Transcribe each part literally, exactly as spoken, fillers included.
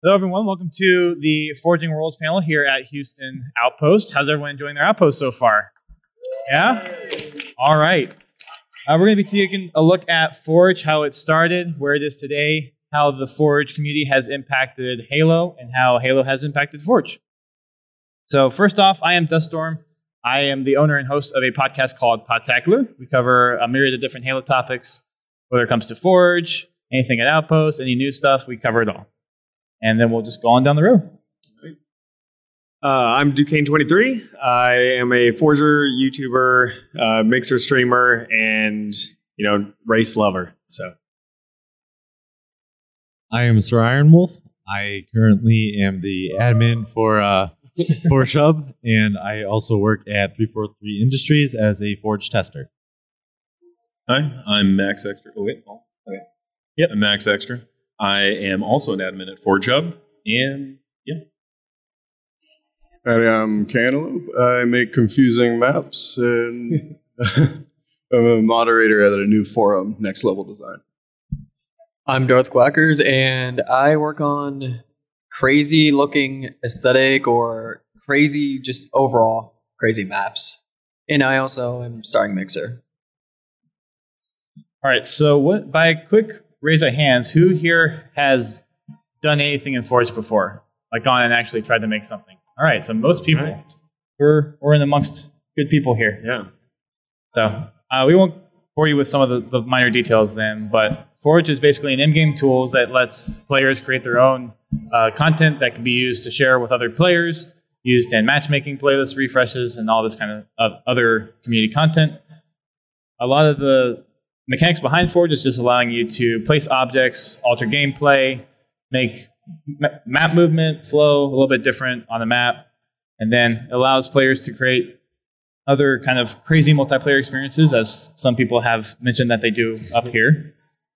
Hello, everyone. Welcome to the Forging Worlds panel here at Houston Outpost. How's everyone enjoying their Outpost so far? Yeah? All right. Uh, we're going to be taking a look at Forge, how it started, where it is today, how the Forge community has impacted Halo, and how Halo has impacted Forge. So first off, I am Duststorm. I am the owner and host of a podcast called Podtacular. We cover a myriad of different Halo topics, whether it comes to Forge, anything at Outpost, any new stuff, we cover it all. And then we'll just go on down the road. Uh, I'm Duquesne twenty-three. I am a Forger, YouTuber, uh, mixer streamer, and you know, race lover. So, I am Sir Ironwolf. I currently am the admin for uh, Forge Hub, and I also work at three forty-three Industries as a Forge tester. Hi, I'm Max Extra. Oh wait, oh, okay. Yep, I'm Max Extra. I am also an admin at Forge Hub, and yeah. And I'm Cantaloupe. I make confusing maps, and I'm a moderator at a new forum, Next Level Design. I'm Darth Quackers, and I work on crazy-looking aesthetic or crazy, just overall crazy maps. And I also am starring Mixer. All right, so what? By a quick raise of hands, who here has done anything in Forge before? Like gone and actually tried to make something? All right, so most people, right. we're, we're in amongst good people here. Yeah. So uh, we won't bore you with some of the, the minor details then, but Forge is basically an in-game tool that lets players create their own uh, content that can be used to share with other players, used in matchmaking, playlist refreshes, and all this kind of uh, other community content. A lot of the mechanics behind Forge is just allowing you to place objects, alter gameplay, make map movement flow a little bit different on the map, and then allows players to create other kind of crazy multiplayer experiences, as some people have mentioned that they do up here.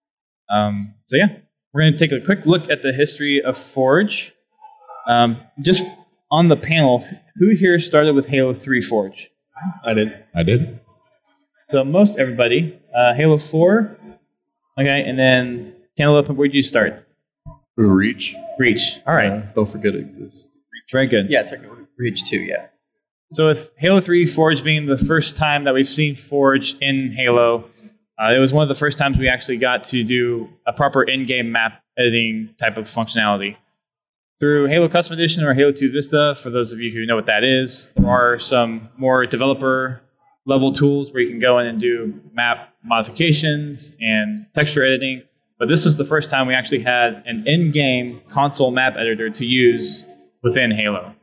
Um, so yeah, we're going to take a quick look at the history of Forge. Um, just on the panel, who here started with Halo three Forge? I did. I did. So most everybody. Uh, Halo four. Okay, and then Cantaloupe, where did you start? Reach. Reach. All right. Uh, don't forget it exists. Very good. Yeah, technically Reach two, yeah. So with Halo three Forge being the first time that we've seen Forge in Halo, uh, it was one of the first times we actually got to do a proper in-game map editing type of functionality. Through Halo Custom Edition or Halo two Vista, for those of you who know what that is, there are some more developer level tools where you can go in and do map modifications and texture editing. But this was the first time we actually had an in-game console map editor to use within Halo.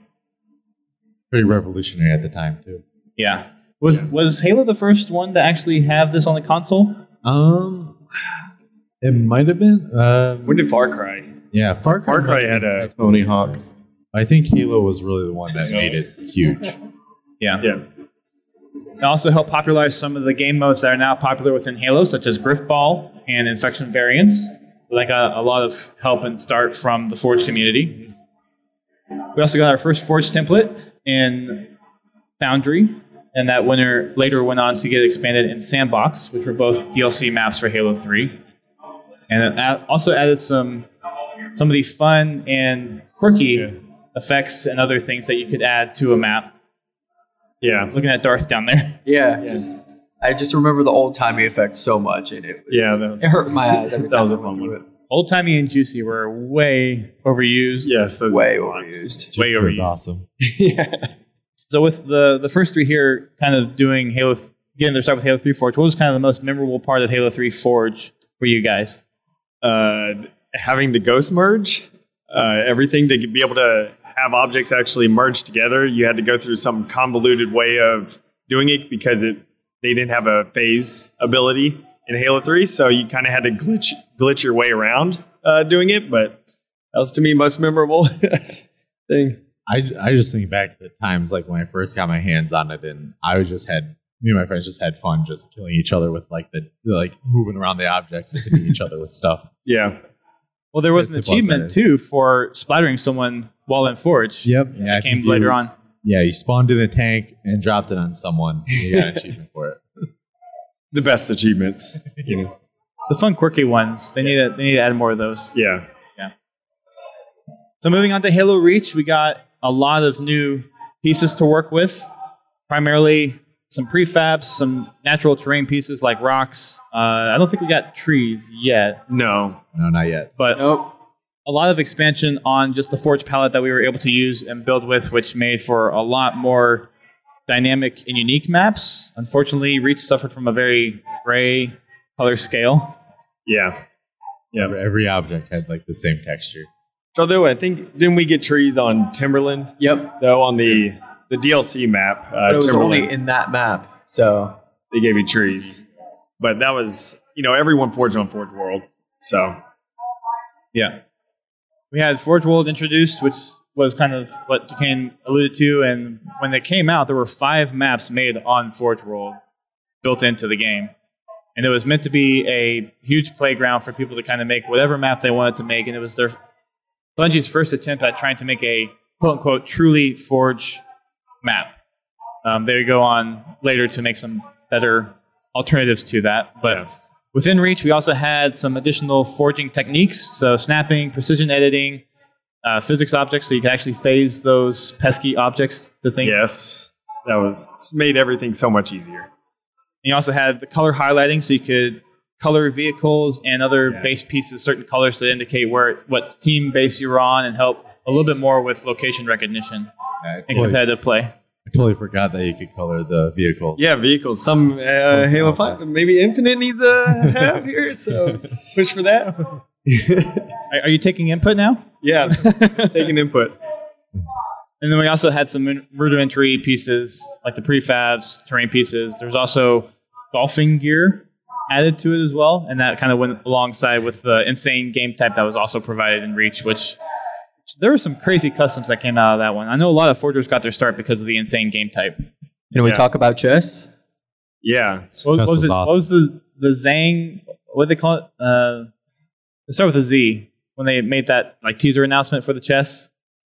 Pretty revolutionary at the time, too. Yeah. Was yeah. was Halo the first one to actually have this on the console? Um, it might have been. Um, When did Far Cry? Yeah, Far Cry, Far Cry had a Tony Hawk. I think Halo was really the one that made it huge. Yeah. Yeah. It also helped popularize some of the game modes that are now popular within Halo, such as Griffball and Infection variants. So that got a lot of help and start from the Forge community. We also got our first Forge template in Foundry, and that winner later went on to get expanded in Sandbox, which were both D L C maps for Halo three. And it also added some some of the fun and quirky yeah. effects and other things that you could add to a map. Yeah. Looking at Darth down there. Yeah, yeah. Just, I just remember the old-timey effect so much, and it, was, yeah, that was, it hurt my eyes every that time was I a went fun through one. it. Old-timey and Juicy were way overused. Yes, those way are overused. Way It overused. was awesome. Yeah. So with the, the first three here kind of doing Halo, th- getting their start with Halo three Forge, what was kind of the most memorable part of Halo three Forge for you guys? Uh, having the ghost merge, uh, everything to be able to have objects actually merge together, you had to go through some convoluted way of doing it because it they didn't have a phase ability in Halo three, so you kind of had to glitch glitch your way around uh, doing it. But that was to me most memorable thing. I, I just think back to the times like when I first got my hands on it, and I was just had me and my friends just had fun just killing each other with like the like moving around the objects and hitting each other with stuff. Yeah. Well, there was Yes, an it was, achievement that is. too for splattering someone while in Forge. Yep. Yeah, Yeah, I came think you later was- on. Yeah, you spawned in a tank and dropped it on someone. And you got an achievement for it. The best achievements, you know. The fun, quirky ones. They need to they need to add more of those. Yeah. So moving on to Halo Reach, we got a lot of new pieces to work with, primarily some prefabs, some natural terrain pieces like rocks. Uh, I don't think we got trees yet, No. No, not yet. but Nope. a lot of expansion on just the Forge palette that we were able to use and build with, which made for a lot more dynamic and unique maps. Unfortunately, Reach suffered from a very gray color scale. Yeah. Yeah. Every, every object had like the same texture. Although I think, didn't we get trees on Timberland? Yep. Though on the, the D L C map, uh, But it was Timberland, only in that map. So they gave you trees. But that was, you know, everyone forged on Forge World. So, Yeah. We had Forge World introduced, which was kind of what Duquesne alluded to. And when they came out, there were five maps made on Forge World built into the game. And it was meant to be a huge playground for people to kind of make whatever map they wanted to make. And it was their Bungie's first attempt at trying to make a quote-unquote truly Forge map. Um, they would go on later to make some better alternatives to that. But Yeah. within Reach, we also had some additional forging techniques. So snapping, precision editing, uh, physics objects, so you could actually phase those pesky objects to think. yes, that was it's made everything so much easier. And you also had the color highlighting, so you could color vehicles and other Yeah. base pieces, certain colors to indicate where what team base you're on and help a little bit more with location recognition I and totally, competitive play. I totally forgot that you could color the vehicles. Yeah, vehicles. Some uh, Halo five, maybe Infinite needs a have here, so push for that. Are, are you taking input now? Yeah, taking input. And then we also had some rudimentary pieces like the prefabs, terrain pieces. There's also golfing gear added to it as well, and that kind of went alongside with the insane game type that was also provided in Reach, which there were some crazy customs that came out of that one. I know a lot of forgers got their start because of the insane game type. can we Yeah. talk about chess? Yeah, What, what Chess was was it? awesome. What was the the Zang? What did they call it? Uh, let's start with a Z. When they made that like teaser announcement for the chess.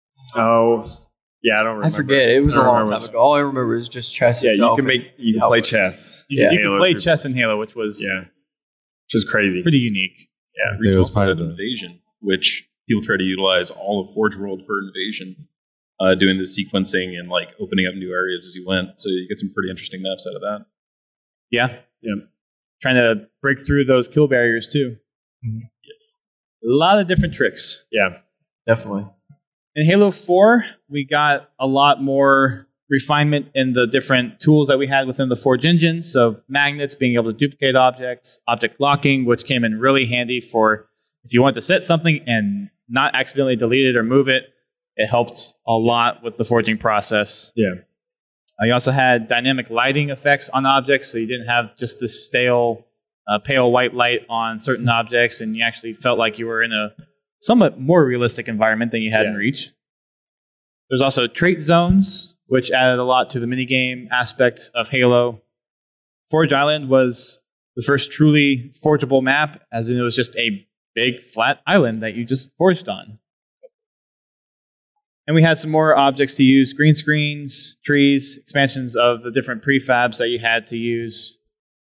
oh, yeah, I don't remember. I forget. It was I a don't long remember. time ago. All I remember is just chess Yeah, you itself. can make you can how play it- chess. You, Yeah. you could Halo play through- chess in Halo, which was Yeah, which is crazy. pretty unique. Yeah, So it Reach was also part had of the- Invasion, which people try to utilize all of Forge World for Invasion, uh, doing the sequencing and like opening up new areas as you went. So you get some pretty interesting maps out of that. Yeah. Yeah. Trying to break through those kill barriers too. Yes. A lot of different tricks. yeah, Definitely. In Halo four, we got a lot more refinement in the different tools that we had within the Forge engine. So magnets, being able to duplicate objects, object locking, which came in really handy for if you want to set something and not accidentally delete it or move it. It helped a lot with the forging process. yeah, Uh, you also had dynamic lighting effects on objects, so you didn't have just this stale, uh, pale white light on certain objects, and you actually felt like you were in a somewhat more realistic environment than you had in Yeah. Reach. There's also trait zones, which added a lot to the minigame aspect of Halo. Forge Island was the first truly forgeable map, as in it was just a big flat island that you just forged on. And we had some more objects to use, green screens, trees, expansions of the different prefabs that you had to use.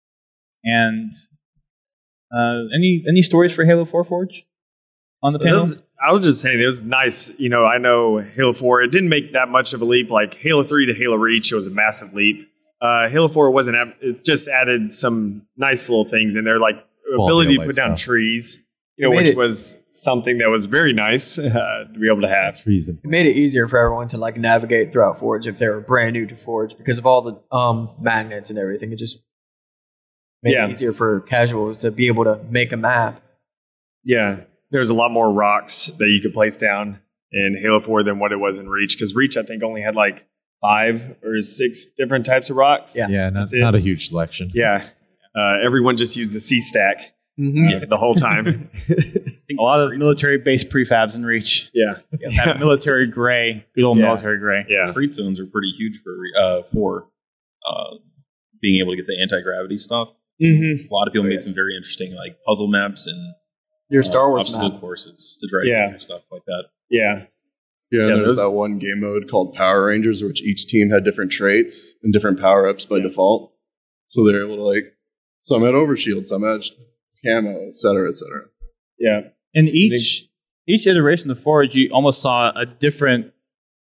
And uh, any any stories for Halo four Forge on the It panel? was- I was just saying it was nice. You know, I know Halo four. It didn't make that much of a leap. Like Halo three to Halo Reach, it was a massive leap. Uh, Halo four wasn't. ab- It just added some nice little things in there, like ability to real-life put down stuff. trees. You know, Made which it- was something that was very nice uh, to be able to have. Trees and It made it easier for everyone to like navigate throughout Forge if they were brand new to Forge because of all the um magnets and everything. It just made Yeah. it easier for casuals to be able to make a map. Yeah, there's a lot more rocks that you could place down in Halo four than what it was in Reach. Because Reach, I think, only had like five or six different types of rocks. Yeah. yeah, not, That's it. not a huge selection. Yeah. Uh, everyone just used the C stack Mm-hmm. the whole time. A lot of military-based prefabs in Reach. yeah. That military gray, good old Yeah. military gray. Yeah. Trait zones are pretty huge for uh, for uh, being able to get the anti gravity stuff. Mm-hmm. A lot of people Oh, made yeah. some very interesting like puzzle maps and Your uh, Star Wars obstacle map. courses to try to Yeah. get through stuff like that. Yeah. Yeah, Yeah, and there's those- that one game mode called Power Rangers, which each team had different traits and different power ups by Yeah. default. So they're able to like, some had overshield, some had camo, et cetera, et cetera. Yeah. And each each iteration of Forge, you almost saw a different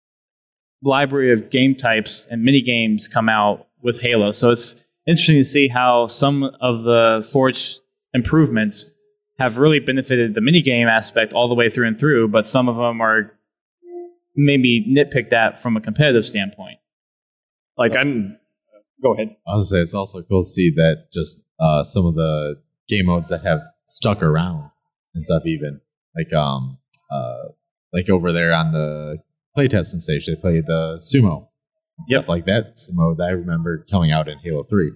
library of game types and mini games come out with Halo. So it's interesting to see how some of the Forge improvements have really benefited the mini game aspect all the way through and through, but some of them are maybe nitpicked at from a competitive standpoint. Like I'm, go ahead. I was gonna say it's also cool to see that just uh, some of the game modes that have stuck around and stuff, even like um uh like over there on the playtesting stage, they played the sumo and stuff Yep. like that. Sumo that I remember coming out in Halo three.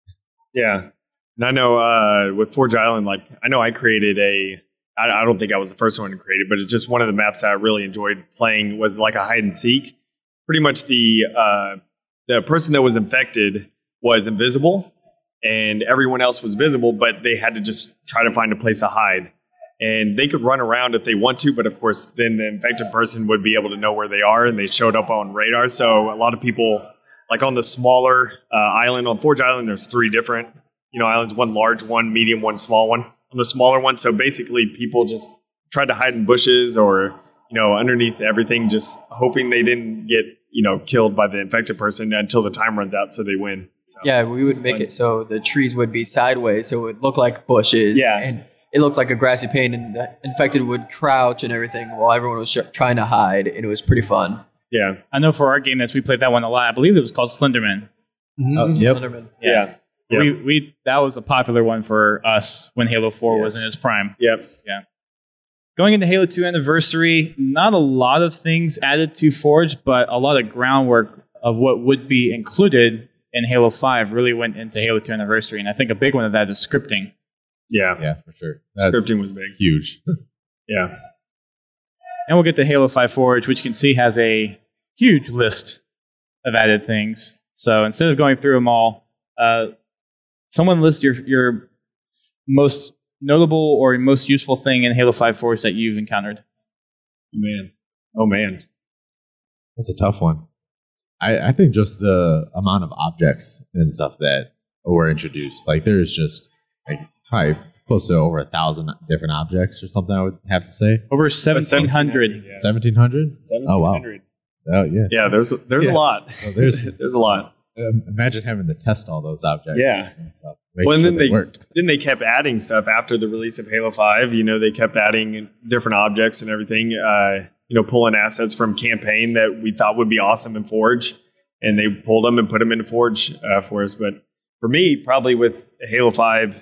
Yeah. And I know uh, with Forge Island, like I know I created a, I, I don't think I was the first one to create it, but it's just one of the maps that I really enjoyed playing was like a hide and seek. Pretty much the uh, the person that was infected was invisible and everyone else was visible, but they had to just try to find a place to hide. And they could run around if they want to, but of course then the infected person would be able to know where they are, and they showed up on radar. So a lot of people, like on the smaller uh, island, on Forge Island, there's three different you know, islands, one large, one medium, one small one. On the smaller one, so basically people just tried to hide in bushes or, you know, underneath everything, just hoping they didn't get, you know, killed by the infected person until the time runs out so they win. So, Yeah, we would it's make fun. it so the trees would be sideways, so it would look like bushes. Yeah. And it looked like a grassy plain, and the infected would crouch and everything while everyone was sh- trying to hide, and it was pretty fun. Yeah. I know for our game nets, we played that one a lot. I believe it was called Slenderman. Oh, yep. Slenderman. Yeah. Yep. We we that was a popular one for us when Halo four was Yes. in its prime. Yep. Going into Halo two Anniversary, not a lot of things added to Forge, but a lot of groundwork of what would be included in Halo five really went into Halo two Anniversary, and I think a big one of that is scripting. Yeah. Yeah, for sure. That's Scripting was big. huge. Yeah. And we'll get to Halo five Forge, which you can see has a huge list of added things. So instead of going through them all, uh, someone list your your most notable or most useful thing in Halo five Forge that you've encountered. Man. Oh, man. That's a tough one. I, I think just the amount of objects and stuff that were introduced. Like there's just like probably close to over a thousand different objects or something, I would have to say. Over seventeen hundred. Yeah. seventeen hundred? Oh, wow. Oh, yes. Yeah, there's there's Yeah. a lot. So there's There's a lot. um, imagine having to test all those objects. Yeah. And stuff. Make Well, and sure then they they- worked. Then they kept adding stuff after the release of Halo five. You know, they kept adding different objects and everything. Uh, you know, pulling assets from campaign that we thought would be awesome in Forge, and they pulled them and put them into Forge uh, for us. But for me, probably with Halo five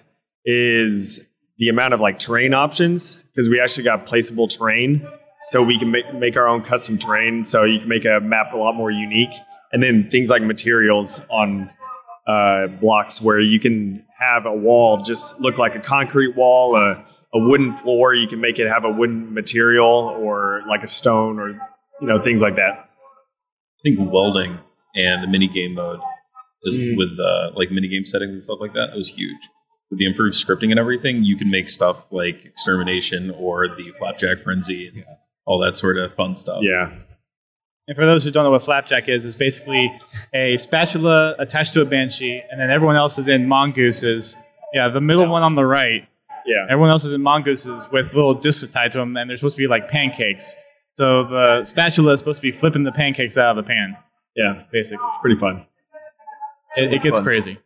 is the amount of like terrain options, because we actually got placeable terrain, so we can make make our own custom terrain. So you can make a map a lot more unique, and then things like materials on uh, blocks where you can have a wall just look like a concrete wall, a, a wooden floor. You can make it have a wooden material or like a stone, or you know, things like that. I think welding and the mini game mode is Mm. with uh, like mini game settings and stuff like that. It was huge. With the improved scripting and everything, you can make stuff like extermination or the flapjack frenzy and all that sort of fun stuff. Yeah, And for those who don't know what Flapjack is, it's basically a spatula attached to a Banshee, and then everyone else is in mongooses. Yeah, the middle one on the right. yeah, Everyone else is in mongooses with little discs tied to them, and they're supposed to be like pancakes. So the spatula is supposed to be flipping the pancakes out of the pan, yeah. basically. It's pretty fun. It, it gets fun. crazy.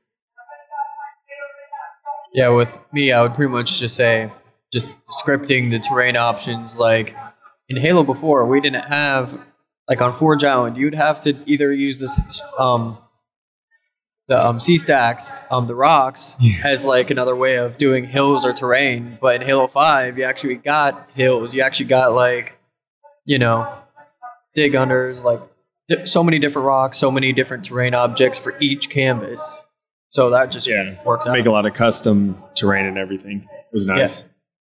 Yeah, with me, I would pretty much just say just scripting the terrain options. Like in Halo before, we didn't have, like on Forge Island, you'd have to either use this um the um sea stacks, um the rocks, as like another way of doing hills or terrain. But in Halo five, you actually got hills. You actually got like, you know, dig unders, like di- so many different rocks, so many different terrain objects for each canvas. So that just Yeah, works out. make a lot of custom terrain and everything. It was nice.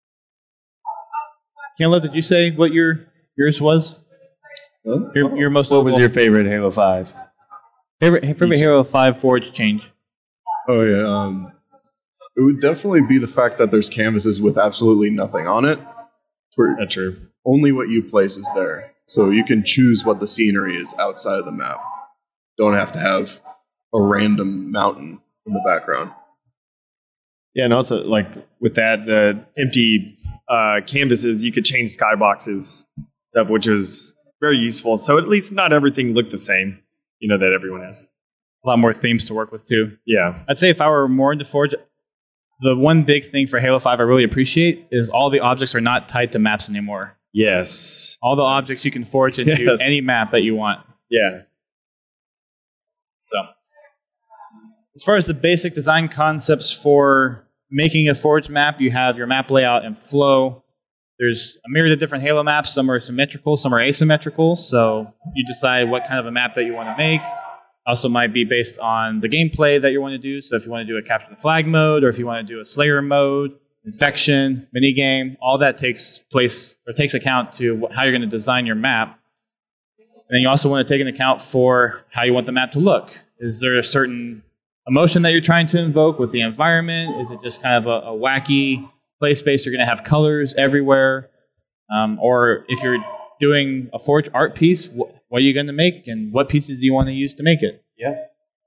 Canla, did you say what your yours was? Your, your most What was notable- your favorite Halo five? favorite favorite Halo five Forge change? Oh yeah, um, it would definitely be the fact that there's canvases with absolutely nothing on it, where That's true. only what you place is there. So you can choose what the scenery is outside of the map. Don't have to have a random mountain in the background. Yeah, and also like with that, the empty uh, canvases, you could change skyboxes stuff, which was very useful. So at least not everything looked the same, you know, that everyone has. A lot more themes to work with too. Yeah. I'd say if I were more into Forge, the one big thing for Halo five I really appreciate is all the objects are not tied to maps anymore. Yes. All the objects you can forge into Yes. any map that you want. Yeah. So, as far as the basic design concepts for making a Forge map, you have your map layout and flow. There's a myriad of different Halo maps. Some are symmetrical, some are asymmetrical. So you decide what kind of a map that you want to make. Also might be based on the gameplay that you want to do. So if you want to do a capture the flag mode, or if you want to do a Slayer mode, infection, minigame, all that takes place or takes account to how you're going to design your map. And then you also want to take into account for how you want the map to look. Is there a certain emotion that you're trying to invoke with the environment? Is it just kind of a, a wacky play space? You're going to have colors everywhere. Um, or if you're doing a Forge art piece, wh- what are you going to make and what pieces do you want to use to make it? Yeah.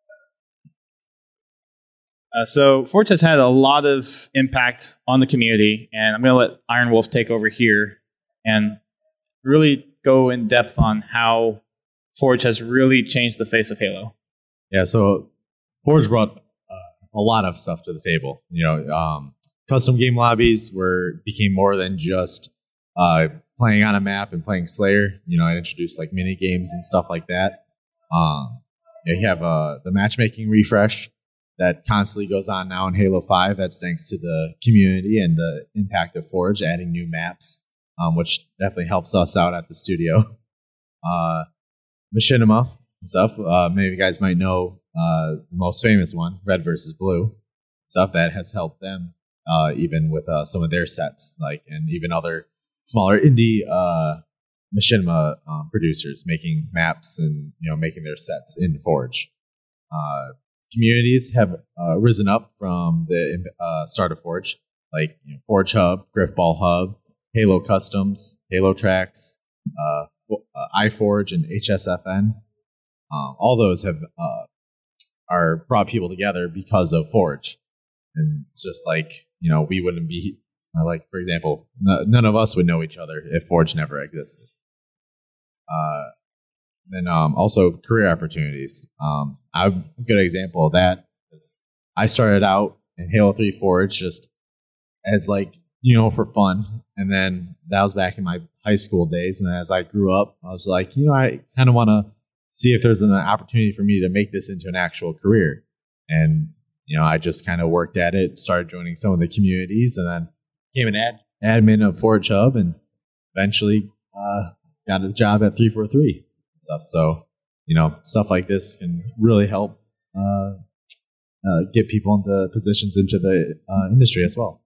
Uh, so Forge has had a lot of impact on the community, and I'm going to let Iron Wolf take over here and really go in depth on how Forge has really changed the face of Halo. Yeah, so Forge brought uh, a lot of stuff to the table. You know, um, custom game lobbies were became more than just uh, playing on a map and playing Slayer. You know, it introduced like mini games and stuff like that. Um, yeah, you have uh, the matchmaking refresh that constantly goes on now in Halo five. That's thanks to the community and the impact of Forge adding new maps, um, which definitely helps us out at the studio. Uh, Machinima and stuff. Uh, many of you guys might know uh, the most famous one, Red versus Blue. Stuff that has helped them uh, even with uh, some of their sets, like and even other smaller indie uh, Machinima um, producers making maps and you know making their sets in Forge. Uh, Communities have uh, risen up from the uh, start of Forge, like you know, Forge Hub, Griffball Hub, Halo Customs, Halo Tracks, uh, uh, iForge, and H S F N. Um, all those have uh, are brought people together because of Forge, and it's just like you know we wouldn't be uh, like for example, n- none of us would know each other if Forge never existed. Uh, Then um, also career opportunities. Um, I'm a good example of that. Is I started out in Halo three Forge just as like, you know, for fun. And then that was back in my high school days. And then as I grew up, I was like, you know, I kind of want to see if there's an opportunity for me to make this into an actual career. And, you know, I just kind of worked at it, started joining some of the communities, and then became an ad- admin of Forge Hub and eventually uh, got a job at three forty-three. Stuff. So, you know, stuff like this can really help uh, uh, get people into positions into the uh, industry as well.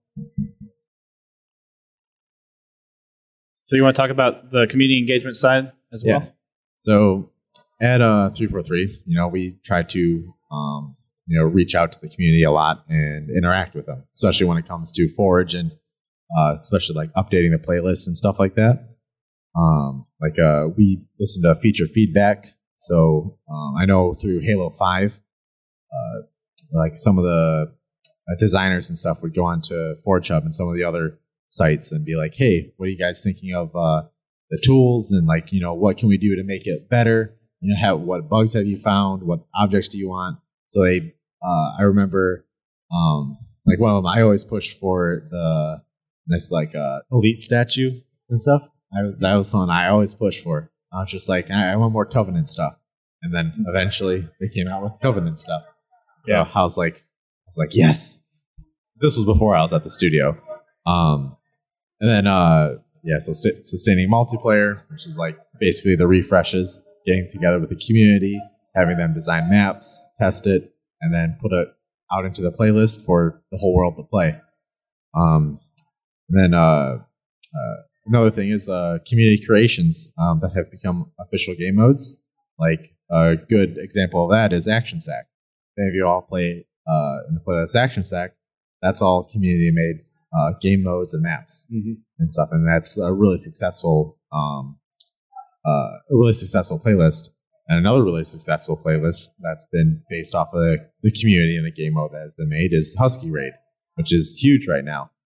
So you want to talk about the community engagement side as well? Yeah. So at uh, three forty-three, you know, we try to, um, you know, reach out to the community a lot and interact with them, especially when it comes to Forge and uh, especially like updating the playlist and stuff like that. Um, like uh, we listen to feature feedback. So um, I know through Halo five, uh, like some of the uh, designers and stuff would go on to Forge Hub and some of the other sites and be like, "Hey, what are you guys thinking of uh, the tools and like you know what can we do to make it better? You know, have, what bugs have you found? What objects do you want?" So they, uh, I remember, um, like one of them, I always pushed for the this like uh, elite statue and stuff. I was, that was something I always pushed for. I was just like, I, I want more Covenant stuff. And then eventually they came out with Covenant stuff. So Yeah. I was like, I was like, yes. This was before I was at the studio. Um, and then, uh, yeah, so st- sustaining multiplayer, which is like basically the refreshes, getting together with the community, having them design maps, test it, and then put it out into the playlist for the whole world to play. Um, and then, uh, uh, Another thing is uh, community creations um, that have become official game modes. Like a good example of that is Action Sack. If any of you all play uh, in the playlist Action Sack, that's all community made uh, game modes and maps Mm-hmm. and stuff, and that's a really successful, um, uh, a really successful playlist. And another really successful playlist that's been based off of the, the community and the game mode that has been made is Husky Raid, which is huge right now.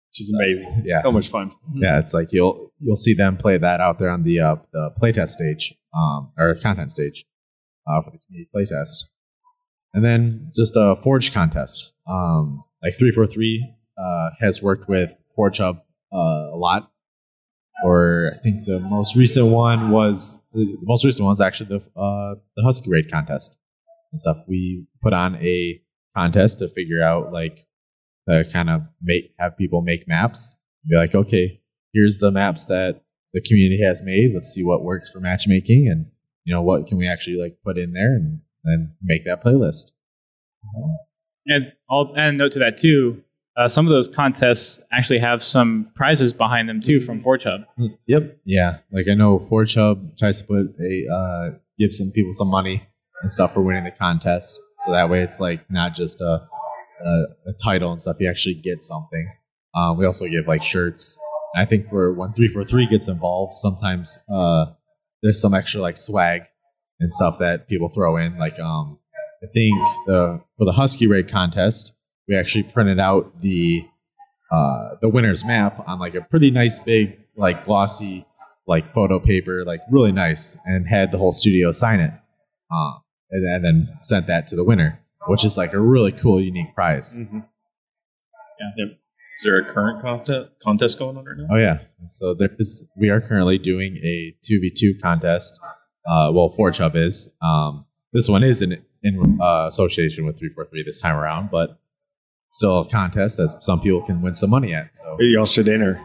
which is amazing. Yeah. So much fun. Yeah, it's like you'll you'll see them play that out there on the uh, the playtest stage, um, or content stage, uh, for the community playtest, and then just a Forge contest. Um, like three forty-three uh, has worked with Forge Hub uh, a lot. Or I think the most recent one was the most recent one was actually the uh, the Husky Raid contest and stuff. We put on a contest to figure out like to kind of make have people make maps. Be like, okay, here's the maps that the community has made. Let's see what works for matchmaking, and you know what can we actually like put in there, and then make that playlist. So. And I'll add a note to that too. Uh, some of those contests actually have some prizes behind them too from Forge Hub. Yep. Yeah. Like I know Forge Hub tries to put a uh, give some people some money and stuff for winning the contest. So that way it's like not just a a, a title and stuff. You actually get something. Um, we also give like shirts. And I think for when three forty-three gets involved, sometimes uh, there's some extra like swag and stuff that people throw in. Like um, I think the for the Husky Raid contest, we actually printed out the uh, the winner's map on like a pretty nice big like glossy like photo paper, like really nice, and had the whole studio sign it, uh, and, and then sent that to the winner, which is like a really cool, unique prize. Mm-hmm. Yeah. Is there a current contest contest going on right now? Oh yeah, so there is. We are currently doing a two v two contest. Uh, well, Forge Hub is. Um, this one is in in uh, association with three forty-three this time around, but still a contest that some people can win some money at. So Y'all should enter.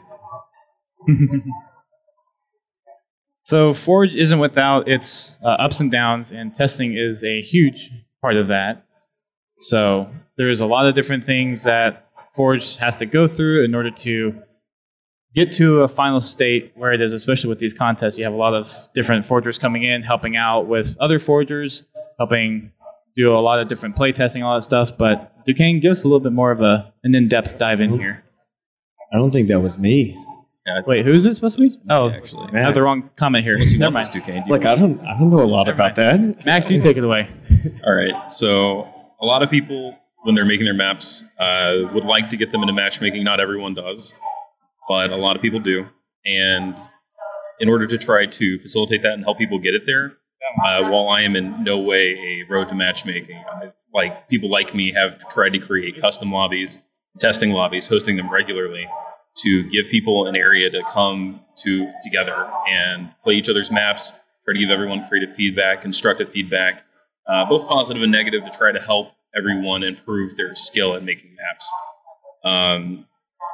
So Forge isn't without its uh, ups and downs, and testing is a huge part of that. So there's a lot of different things that Forge has to go through in order to get to a final state where it is, especially with these contests. You have a lot of different forgers coming in, helping out with other forgers, helping do a lot of different play testing, all that stuff. But Duquesne, give us a little bit more of a an in-depth dive in here. I don't think that was me. Yeah, Wait, who is it supposed to be? Oh, actually. I have the wrong comment here. Never mind. Duquesne. Like I don't, I don't know a lot Never about mind. that. Max, you take it away. All right. So a lot of people, when they're making their maps, uh, would like to get them into matchmaking. Not everyone does, but a lot of people do. And in order to try to facilitate that and help people get it there, uh, while I am in no way a road to matchmaking, I, like people like me have tried to create custom lobbies, testing lobbies, hosting them regularly to give people an area to come to together and play each other's maps, try to give everyone creative feedback, constructive feedback, uh, both positive and negative, to try to help everyone improve their skill at making maps. Um,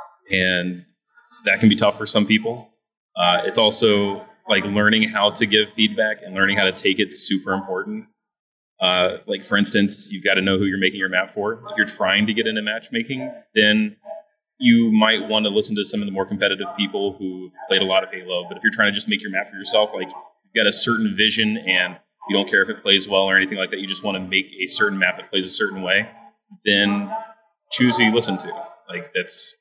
and that can be tough for some people. Uh, it's also like learning how to give feedback and learning how to take it super important. Uh, like for instance, you've got to know who you're making your map for. If you're trying to get into matchmaking, then you might want to listen to some of the more competitive people who've played a lot of Halo. But if you're trying to just make your map for yourself, like you've got a certain vision and you don't care if it plays well or anything like that, you just want to make a certain map that plays a certain way, then choose who you listen to. Like that's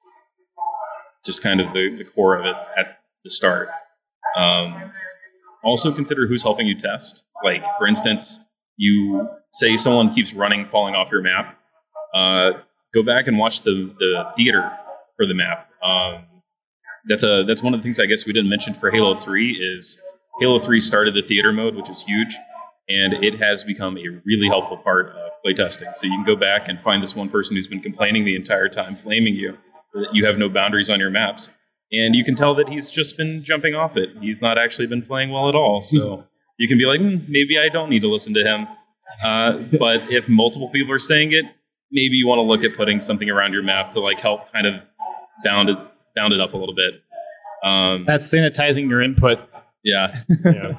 just kind of the, the core of it at the start. Um, also consider who's helping you test. Like for instance, you say someone keeps running, falling off your map, uh, go back and watch the, the theater for the map. Um, that's a that's one of the things I guess we didn't mention for Halo three is Halo three started the theater mode, which is huge, and it has become a really helpful part of playtesting. So you can go back and find this one person who's been complaining the entire time, flaming you, that you have no boundaries on your maps, and you can tell that he's just been jumping off it. He's not actually been playing well at all. So you can be like, hmm, maybe I don't need to listen to him. Uh, but if multiple people are saying it, maybe you want to look at putting something around your map to like help kind of bound it, bound it up a little bit. Um, That's sanitizing your input. yeah. Yeah.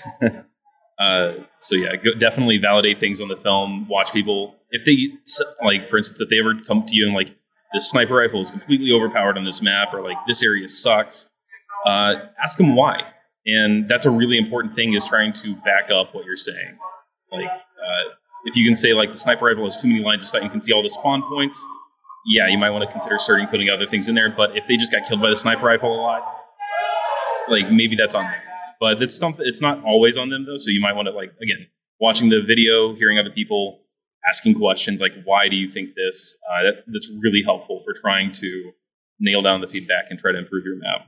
uh, so yeah, go, definitely validate things on the film. Watch people if they like, for instance, if they ever come to you and like this sniper rifle is completely overpowered on this map, or like this area sucks. Uh, ask them why, and that's a really important thing, is trying to back up what you're saying. Like. Uh, If you can say, like, the sniper rifle has too many lines of sight and you can see all the spawn points, yeah, you might want to consider starting putting other things in there. But if they just got killed by the sniper rifle a lot, like, maybe that's on them. But it's something, it's not always on them, though. So you might want to, like, again, watching the video, hearing other people, asking questions, like, why do you think this? Uh, that, that's really helpful for trying to nail down the feedback and try to improve your map.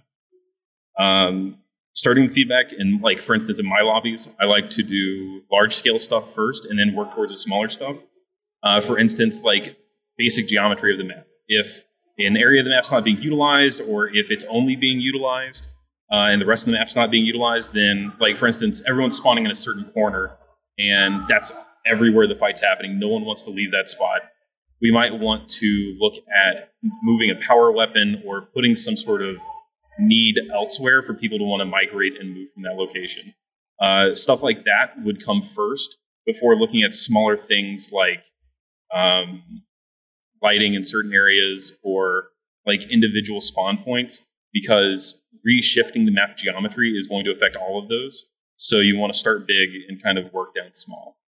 Um, starting the feedback, and like for instance, in my lobbies, I like to do large scale stuff first and then work towards the smaller stuff. Uh, for instance, like basic geometry of the map. If an area of the map's not being utilized, or if it's only being utilized uh, and the rest of the map's not being utilized, then like for instance, everyone's spawning in a certain corner and that's everywhere the fight's happening. No one wants to leave that spot. We might want to look at moving a power weapon or putting some sort of need elsewhere for people to want to migrate and move from that location. Uh, stuff like that would come first before looking at smaller things like um, lighting in certain areas or like individual spawn points, because reshifting the map geometry is going to affect all of those. So you want to start big and kind of work down small.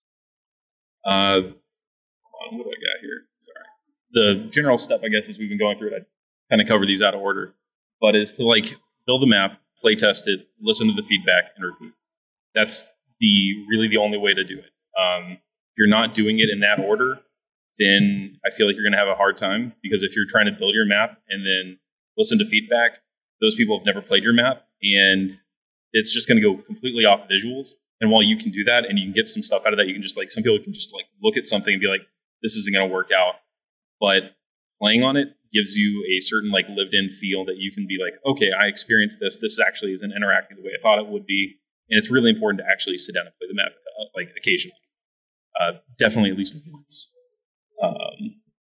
Uh, hold on, what do I got here? Sorry. The general step, I guess, as we've been going through it, I kind of cover these out of order, but is to like build the map, play test it, listen to the feedback, and repeat. That's the really the only way to do it. Um, if you're not doing it in that order, then I feel like you're going to have a hard time, because if you're trying to build your map and then listen to feedback, those people have never played your map, and it's just going to go completely off visuals. And while you can do that and you can get some stuff out of that, you can just like, some people can just like look at something and be like, this isn't going to work out. But playing on it gives you a certain like lived in feel that you can be like, okay, I experienced this. This actually isn't interacting the way I thought it would be. And it's really important to actually sit down and play the map uh, like occasionally. Uh, definitely at least once. Um,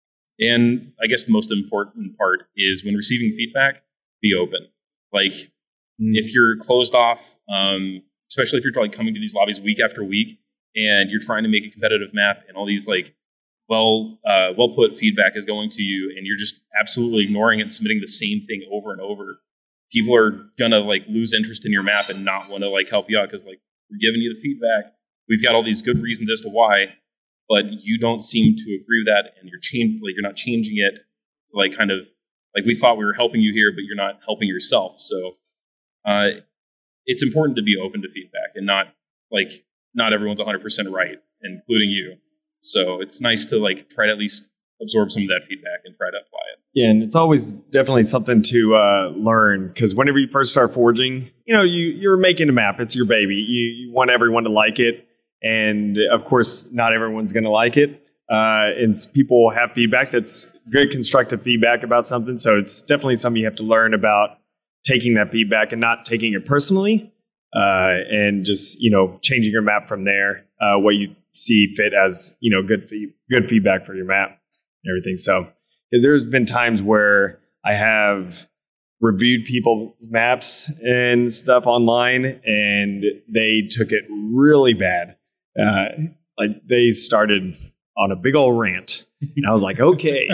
and I guess the most important part is when receiving feedback, be open. Like mm. if you're closed off, um, especially if you're like coming to these lobbies week after week and you're trying to make a competitive map and all these like well uh, well put feedback is going to you and you're just absolutely ignoring it and submitting the same thing over and over, people are gonna like lose interest in your map and not want to like help you out, because like we're giving you the feedback, we've got all these good reasons as to why, but you don't seem to agree with that, and you're change like you're not changing it to like kind of like, we thought we were helping you here, but you're not helping yourself. So uh, it's important to be open to feedback, and not like not everyone's one hundred percent right, including you. So it's nice to like try to at least absorb some of that feedback and try to apply it. Yeah, and it's always definitely something to uh, learn, because whenever you first start forging, you know, you, you're making a map. It's your baby. You, you want everyone to like it. And of course, not everyone's going to like it. Uh, and people have feedback that's good, constructive feedback about something. So it's definitely something you have to learn about, taking that feedback and not taking it personally, uh, and just, you know, changing your map from there, uh, what you see fit as, you know, good, fee- good feedback for your map and everything. So, because there's been times where I have reviewed people's maps and stuff online, and they took it really bad. Uh, like they started on a big old rant, and I was like, okay.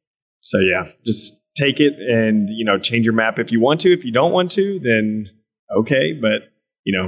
So yeah, just take it and, you know, change your map if you want to. If you don't want to, then okay. But, you know.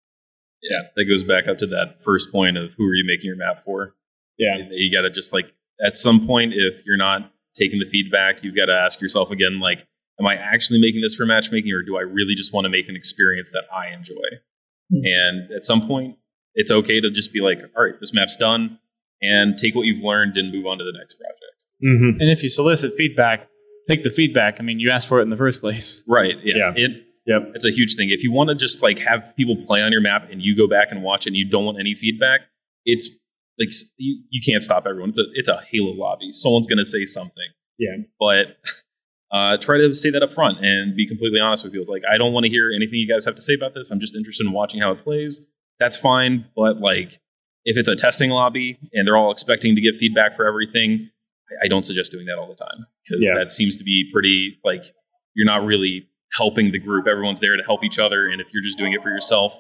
Yeah, that goes back up to that first point of who are you making your map for? Yeah. You got to just like, at some point, if you're not taking the feedback, you've got to ask yourself again, like, am I actually making this for matchmaking, or do I really just want to make an experience that I enjoy? Mm-hmm. And at some point, it's okay to just be like, all right, this map's done, and take what you've learned and move on to the next project. Mm-hmm. And if you solicit feedback, take the feedback. I mean, you asked for it in the first place. Right. Yeah. Yeah. It, yep. It's a huge thing. If you want to just like have people play on your map and you go back and watch it and you don't want any feedback, it's like you, you can't stop everyone. It's a it's a Halo lobby. Someone's going to say something. Yeah. But uh, try to say that up front and be completely honest with people. It's like, I don't want to hear anything you guys have to say about this. I'm just interested in watching how it plays. That's fine. But like, if it's a testing lobby and they're all expecting to give feedback for everything, I, I don't suggest doing that all the time, because Yeah. that seems to be pretty like, you're not really helping the group. Everyone's there to help each other. And if you're just doing it for yourself,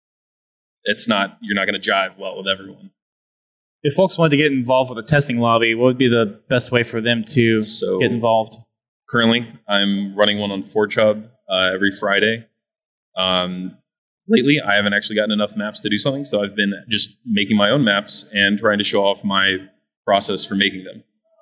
it's not, you're not going to jive well with everyone. If folks wanted to get involved with a testing lobby, what would be the best way for them to So- get involved? Currently, I'm running one on Forge Hub uh, every Friday. Um, lately, I haven't actually gotten enough maps to do something, so I've been just making my own maps and trying to show off my process for making them.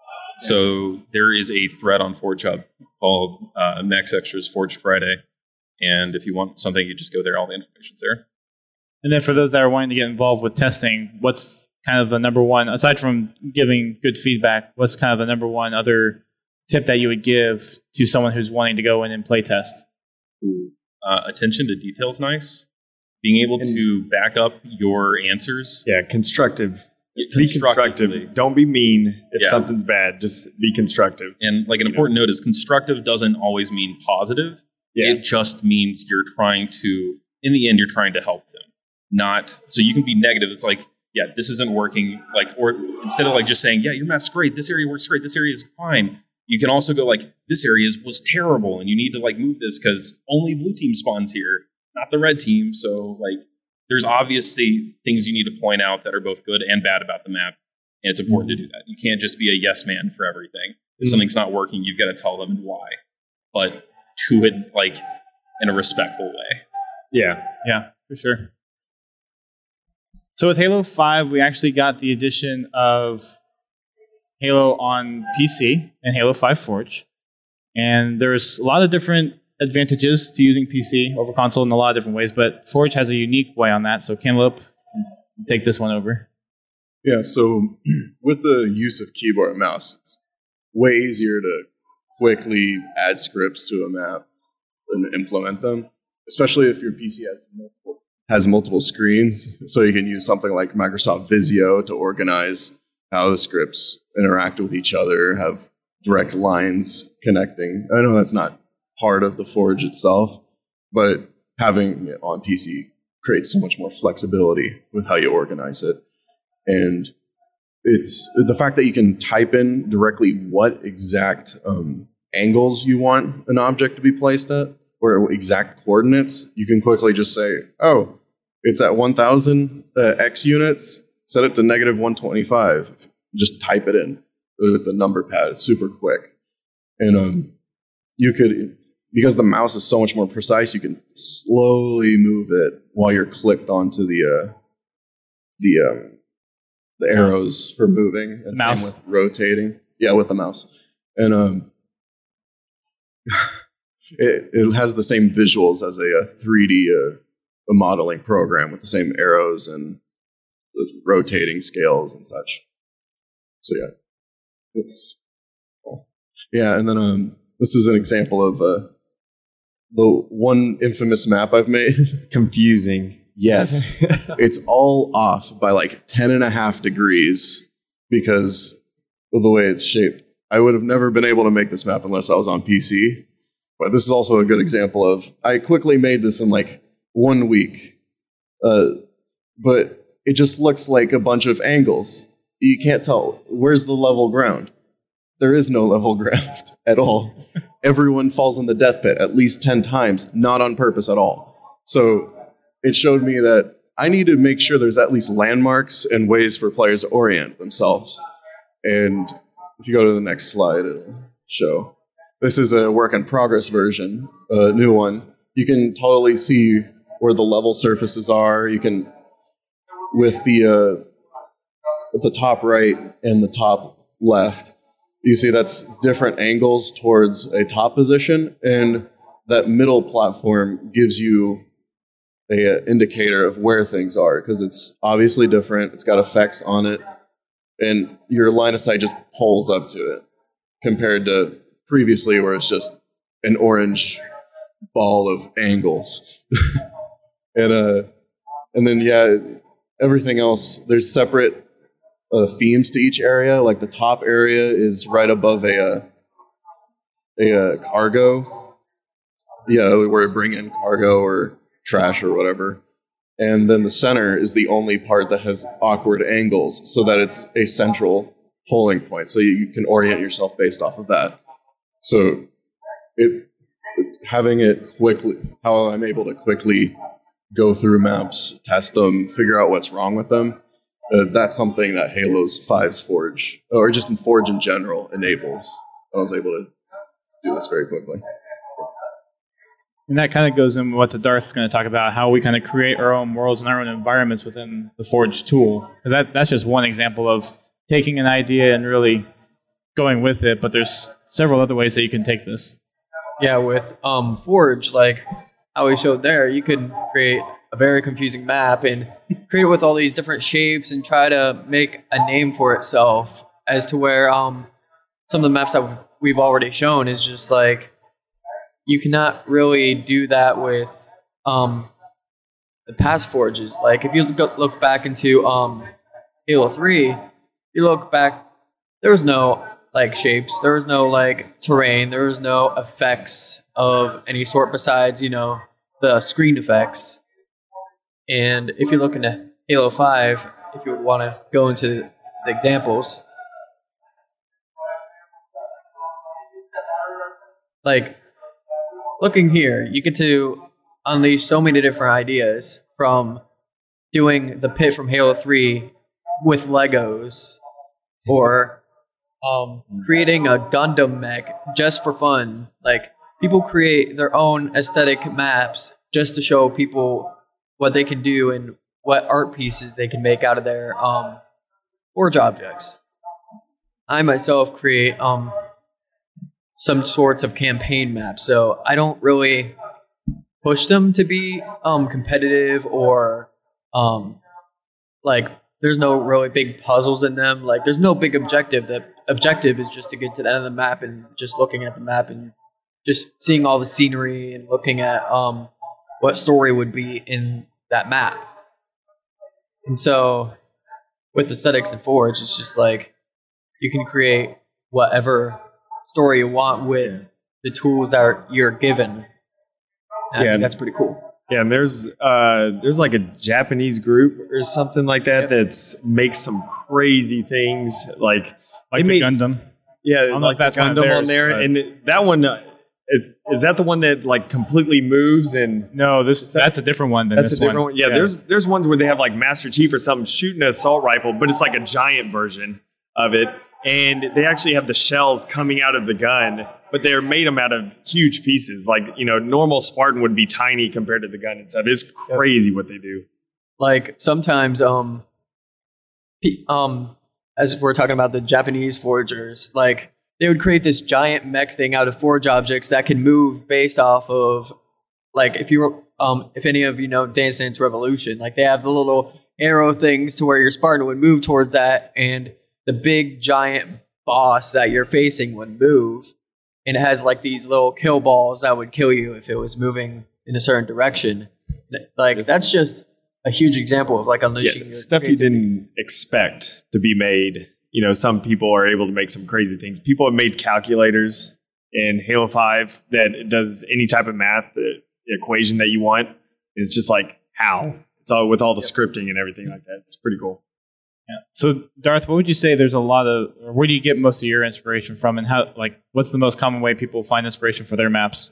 So there is a thread on Forge Hub called uh, Max Extras Forge Friday, and if you want something, you just go there. All the information's there. And then for those that are wanting to get involved with testing, what's kind of the number one, aside from giving good feedback, what's kind of the number one other tip that you would give to someone who's wanting to go in and play test? Uh, attention to detail is nice. Being able And- to back up your answers. Yeah, constructive. Yeah, Be constructively. constructive. Don't be mean if Yeah. something's bad. Just be constructive. And like an important note is constructive doesn't always mean positive. Yeah. It just means you're trying to, in the end, you're trying to help them. Not, so you can be negative. It's like, yeah, this isn't working. Like, or instead of like just saying, yeah, your map's great. This area works great. This area is fine. You can also go like, this area was terrible and you need to like move this because only blue team spawns here, not the red team. So like, there's obviously things you need to point out that are both good and bad about the map. And it's important to do that. You can't just be a yes man for everything. If something's not working, you've got to tell them why. But do it like in a respectful way. Yeah. Yeah, for sure. So with Halo five, we actually got the addition of Halo on P C and Halo five Forge. And there's a lot of different advantages to using P C over console in a lot of different ways, but Forge has a unique way on that. So Cantaloupe, take this one over. Yeah, so with the use of keyboard and mouse, it's way easier to quickly add scripts to a map and implement them, especially if your P C has multiple has multiple screens. So you can use something like Microsoft Visio to organize how the scripts interact with each other, have direct lines connecting. I know that's not part of the Forge itself, but having it on P C creates so much more flexibility with how you organize it. And it's the fact that you can type in directly what exact um, angles you want an object to be placed at, or exact coordinates. You can quickly just say, oh, it's at one thousand uh, X units, set it to negative one twenty-five. Just type it in with the number pad. It's super quick. And um, you could, because the mouse is so much more precise, you can slowly move it while you're clicked onto the uh, the um, the arrows for moving, and Mouse. same with rotating. Yeah, with the mouse. And um, it, it has the same visuals as a, a three D uh, a modeling program with the same arrows and the rotating scales and such. So yeah, it's cool. Yeah, and then um, this is an example of uh, the one infamous map I've made. Confusing. Yes, it's all off by like ten and a half degrees because of the way it's shaped. I would have never been able to make this map unless I was on P C. But this is also a good example of, I quickly made this in like one week. Uh, but it just looks like a bunch of angles. You can't tell. Where's the level ground? There is no level ground at all. Everyone falls in the death pit at least ten times, not on purpose at all. So it showed me that I need to make sure there's at least landmarks and ways for players to orient themselves. And if you go to the next slide, it'll show. This is a work in progress version, a new one. You can totally see where the level surfaces are. You can, with the uh, at the top right and the top left, you see that's different angles towards a top position, and that middle platform gives you a, a indicator of where things are, because it's obviously different. It's got effects on it, and your line of sight just pulls up to it compared to previously where it's just an orange ball of angles. and uh, and then yeah, everything else, there's separate uh, themes to each area. Like the top area is right above a uh, a uh, cargo, yeah, where you bring in cargo or trash or whatever. And then the center is the only part that has awkward angles, so that it's a central polling point. So you can orient yourself based off of that. So it having it quickly, how I'm able to quickly go through maps, test them, figure out what's wrong with them. Uh, that's something that Halo's five's Forge, or just in Forge in general, enables. I was able to do this very quickly. And that kind of goes in with what the Darth's going to talk about, how we kind of create our own worlds and our own environments within the Forge tool. That that's just one example of taking an idea and really going with it, but there's several other ways that you can take this. Yeah, with um, Forge, like how we showed there, you could create a very confusing map and create it with all these different shapes and try to make a name for itself, as to where um, some of the maps that we've already shown is just like you cannot really do that with um, the past forges. Like if you look, look back into um, Halo three, you look back, there was no like shapes, there was no like terrain, there was no effects of any sort besides, you know, the screen effects. And if you look into Halo five, if you would want to go into the examples, like looking here, you get to unleash so many different ideas, from doing the pit from Halo three with Legos, or um, creating a Gundam mech just for fun. Like people create their own aesthetic maps just to show people what they can do and what art pieces they can make out of their um, Forge objects. I myself create um, some sorts of campaign maps, so I don't really push them to be um, competitive or um, like there's no really big puzzles in them. Like there's no big objective. The objective is just to get to the end of the map and just looking at the map and just seeing all the scenery and looking at um, what story would be in that map. And so with aesthetics and Forge, it's just like you can create whatever story you want with the tools that are, you're given. And I Yeah. think that's pretty cool. Yeah, and there's uh there's like a Japanese group or something like that Yep. that's makes some crazy things like Like they the made- Gundam. yeah, don't know like if that's the one of Gundam theirs, on there, but- and it- that one uh, it, is that the one that like completely moves and No, this that's a different one than that's this a different one. one. Yeah, there's there's ones where they have like Master Chief or something shooting an assault rifle, but it's like a giant version of it, and they actually have the shells coming out of the gun, but they're made them out of huge pieces. Like, you know, normal Spartan would be tiny compared to the gun and stuff. It's crazy what they do. Like sometimes, um, pe- um, as we're talking about the Japanese forgers, like they would create this giant mech thing out of forge objects that can move based off of, like if you were, um, if any of you know Dance Dance Revolution, like they have the little arrow things to where your Spartan would move towards that, and the big giant boss that you're facing would move, and it has like these little kill balls that would kill you if it was moving in a certain direction. Like that's just a huge example of like unleashing Yeah, your stuff you creativity. didn't expect to be made. You know, some people are able to make some crazy things. People have made calculators in Halo five that does any type of math, the equation that you want. It's just like, how? It's all with all the scripting and everything like that. It's pretty cool. Yeah. So, Darth, what would you say? There's a lot of, or where do you get most of your inspiration from, and how? Like, what's the most common way people find inspiration for their maps?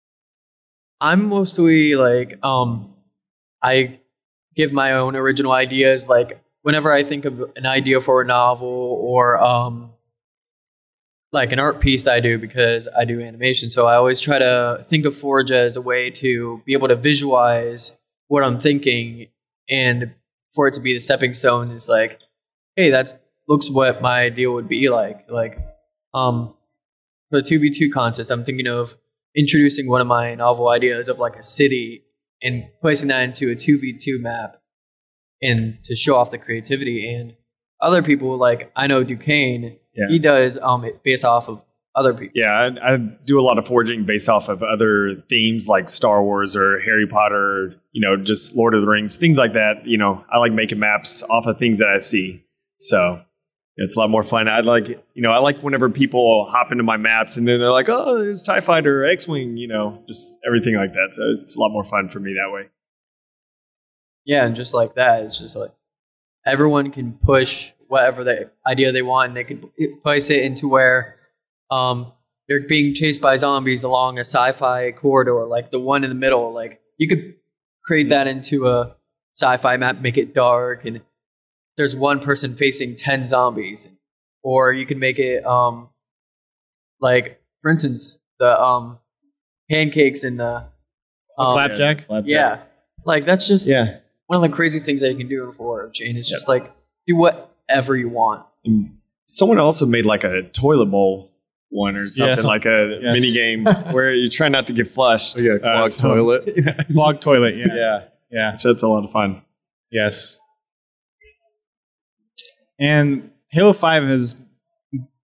I'm mostly like, um, I give my own original ideas. Like whenever I think of an idea for a novel or um, like an art piece that I do, because I do animation, so I always try to think of Forge as a way to be able to visualize what I'm thinking, and for it to be the stepping stone is like, hey, that's looks what my idea would be like. Like, um, for the two v two contest, I'm thinking of introducing one of my novel ideas of like a city and placing that into a two v two map, and to show off the creativity. And other people, like I know Duquesne, Yeah. he does um it based off of other people. Yeah, I, I do a lot of forging based off of other themes like Star Wars or Harry Potter, you know, just Lord of the Rings, things like that. You know, I like making maps off of things that I see. So it's a lot more fun. I like, you know, I like whenever people hop into my maps and then they're like, oh, there's TIE Fighter or X-Wing, you know, just everything like that. So it's a lot more fun for me that way. Yeah, and just like that, it's just like everyone can push whatever the idea they want, and they can place it into where um, they're being chased by zombies along a sci-fi corridor, like the one in the middle. Like you could create that into a sci-fi map, make it dark, and there's one person facing ten zombies. Or you can make it um, like, for instance, the um, pancakes in the um, Flapjack. Yeah, like that's just Yeah. one of the crazy things that you can do in Forge, and it's just like do whatever you want. And someone also made like a toilet bowl one or something, Yes. like a Yes. mini game where you try not to get flushed. Oh, yeah, Uh, clogged so- toilet. Log toilet. Yeah. yeah, Yeah. which that's a lot of fun. Yes. And Halo five has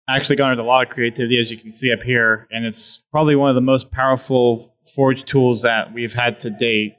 actually garnered a lot of creativity, as you can see up here, and it's probably one of the most powerful Forge tools that we've had to date.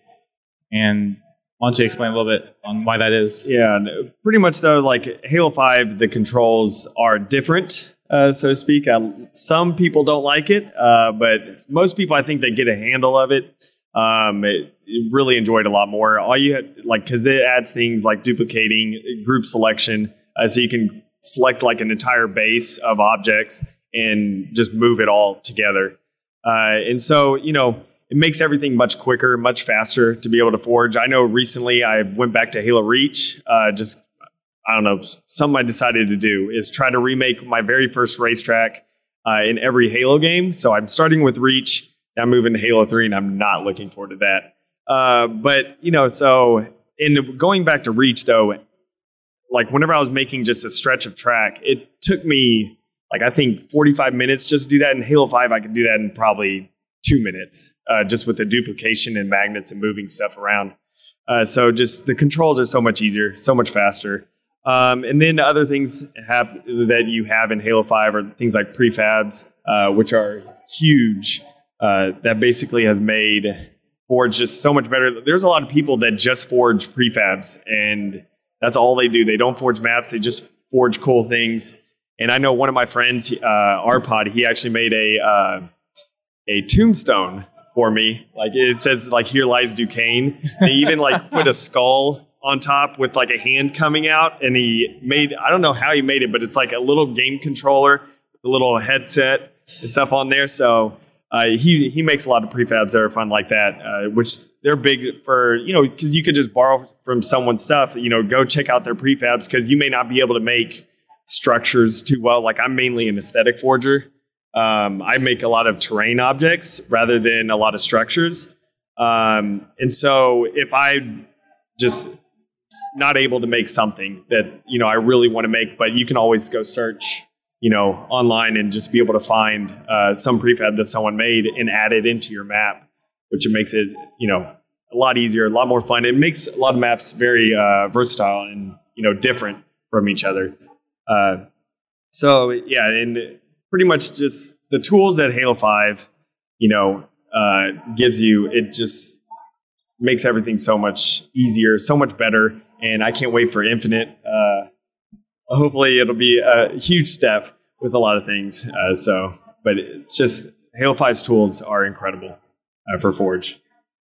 And why don't you explain a little bit on why that is? Yeah, pretty much though, like Halo five, the controls are different, uh, so to speak. Uh, some people don't like it, uh, but most people, I think they get a handle of it. Um, it, it really enjoyed a lot more. All you had, like, because it adds things like duplicating, group selection, uh, so you can select like an entire base of objects and just move it all together. Uh, and so, you know, it makes everything much quicker, much faster to be able to forge. I know recently I went back to Halo Reach. Uh, just, I don't know, something I decided to do is try to remake my very first racetrack uh, in every Halo game. So I'm starting with Reach. Now I'm moving to Halo three, and I'm not looking forward to that. Uh, but, you know, so in going back to Reach, though, like whenever I was making just a stretch of track, it took me, like, I think forty-five minutes just to do that. In Halo five, I could do that in probably two minutes, uh, just with the duplication and magnets and moving stuff around. Uh, so just the controls are so much easier, so much faster. Um, and then other things have, that you have in Halo five are things like prefabs, uh, which are huge. Uh, that basically has made Forge just so much better. There's a lot of people that just forge prefabs, and that's all they do. They don't forge maps. They just forge cool things. And I know one of my friends, uh, Arpod, he actually made a uh, a tombstone for me. Like it says, like, here lies Duquesne. They even like put a skull on top with like a hand coming out, and he made, I don't know how he made it, but it's like a little game controller, a little headset and stuff on there. So uh, he he makes a lot of prefabs that are fun like that, uh, which they're big for, you know, because you could just borrow from someone's stuff. You know, go check out their prefabs, because you may not be able to make structures too well. Like I'm mainly an aesthetic forger. Um, I make a lot of terrain objects rather than a lot of structures. Um, and so if I just not able to make something that, you know, I really want to make, but you can always go search, you know, online and just be able to find uh, some prefab that someone made and add it into your map, which it makes it, you know, a lot easier, a lot more fun. It makes a lot of maps very uh, versatile and, you know, different from each other. Uh, so yeah, and pretty much just the tools that Halo five, you know, uh, gives you, it just makes everything so much easier, so much better. And I can't wait for Infinite. Uh, hopefully it'll be a huge step with a lot of things. Uh, so, but it's just, Halo five's tools are incredible uh, for Forge.